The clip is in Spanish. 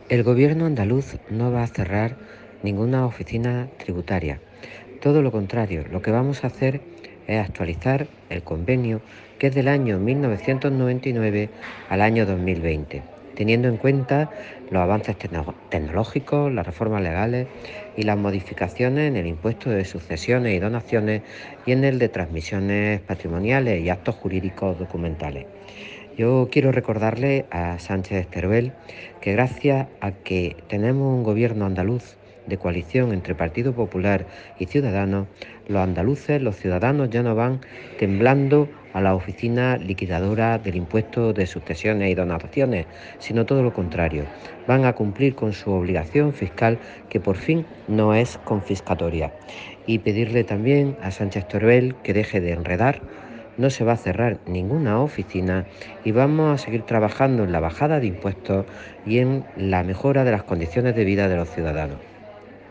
El gobierno andaluz no va a cerrar ninguna oficina tributaria. Todo lo contrario, lo que vamos a hacer es actualizar el convenio que es del año 1999 al año 2020, teniendo en cuenta los avances tecnológicos, las reformas legales y las modificaciones en el impuesto de sucesiones y donaciones y en el de transmisiones patrimoniales y actos jurídicos documentales. Yo quiero recordarle a Sánchez Teruel que gracias a que tenemos un gobierno andaluz de coalición entre Partido Popular y Ciudadanos, los andaluces, los ciudadanos ya no van temblando a la oficina liquidadora del impuesto de sucesiones y donaciones, sino todo lo contrario. Van a cumplir con su obligación fiscal que por fin no es confiscatoria. Y pedirle también a Sánchez Teruel que deje de enredar. No se va a cerrar ninguna oficina y vamos a seguir trabajando en la bajada de impuestos y en la mejora de las condiciones de vida de los ciudadanos.